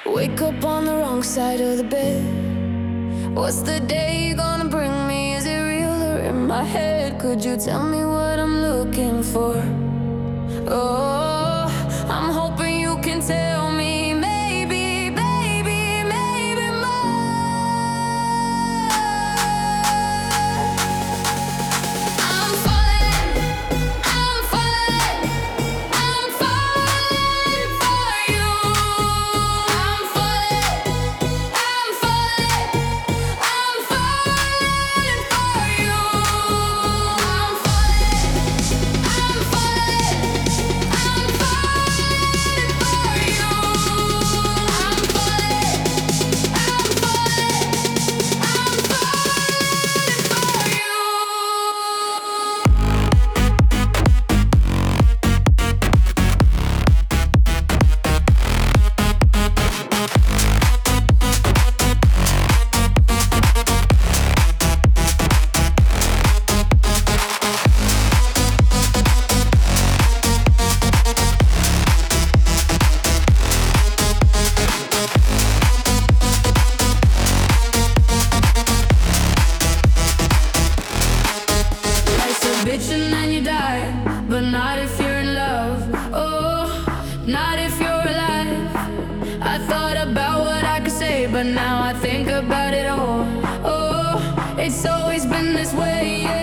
Wake up on the wrong side of the bed. What's the day gonna bring me? Is it real or in my head? Could you tell me what I'm looking for? Oh, I'm hoping you can tell me. Maybe, baby, maybe more. I'm falling, I'm falling, I'm falling for you. I'm falling, I'm falling, I'm falling for you. I'm falling, I'm falling, I'm falling for you. I'm falling, I'm Life's a bitch and then you die, but not if you're in love. Oh, not if you're alive. I thought about what I could say, but now I think about it all. Oh, it's always been this way, yeah.